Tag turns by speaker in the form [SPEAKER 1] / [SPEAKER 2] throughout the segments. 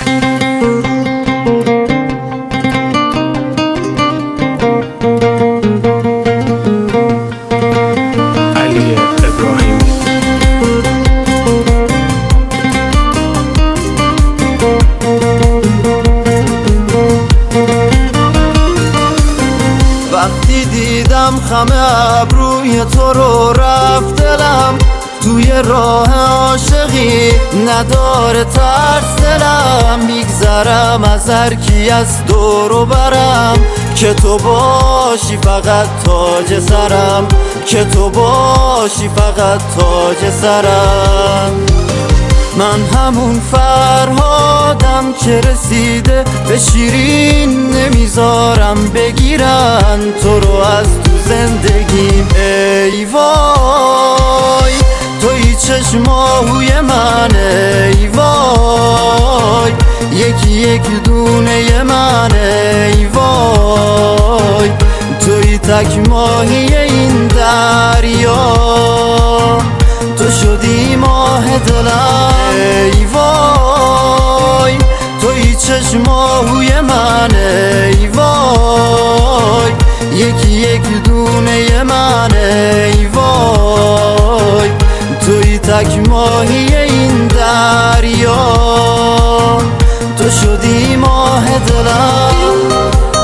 [SPEAKER 1] وقتی دیدم خم ابروی تو رو رفت دلم، توی راه عاشقی نداره ترس دلم. میگذرم از هر کی از دور و برم، که تو باشی فقط تاج سرم، که تو باشی فقط تاج سرم. من همون فرهادم که رسیده به شیرین، نمیذارم بگیرن تو رو از تو زندگیم. ای وای توی چشماهوی من، ای وای یکی یک دونه من، ای وای توی تک ماهی این دریا، تو شدی ماه دلم. ای وای توی چشماهوی من، ای وای یکی یک دونه من، ای وای توی تک ماهی این دریا، تو شدی ماه دلم.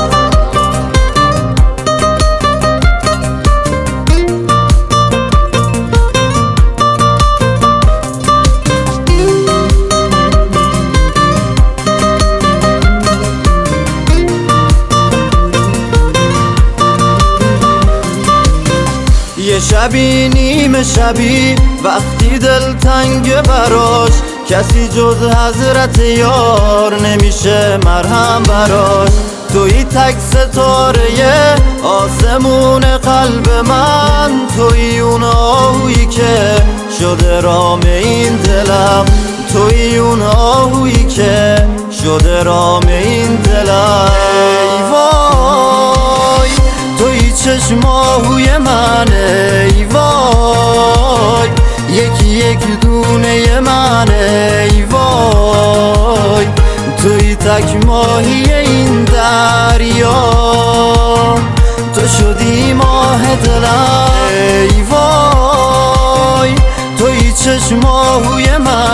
[SPEAKER 1] یه شبی نیمه شبی وقتی دل تنگ براش، کسی جز حضرت یار نمیشه مرهم براش. توی تک ستاره آسمون قلب من، توی اون آهویی که شده رام این دلم، توی اون آهویی که شده رام این دلم. ای وای توی چشماهوی من، ای وای یکی یک دونه من، ای وای توی تک ماهی این دریا، تو شدی ماه دلم. ای وای توی چشماهوی من،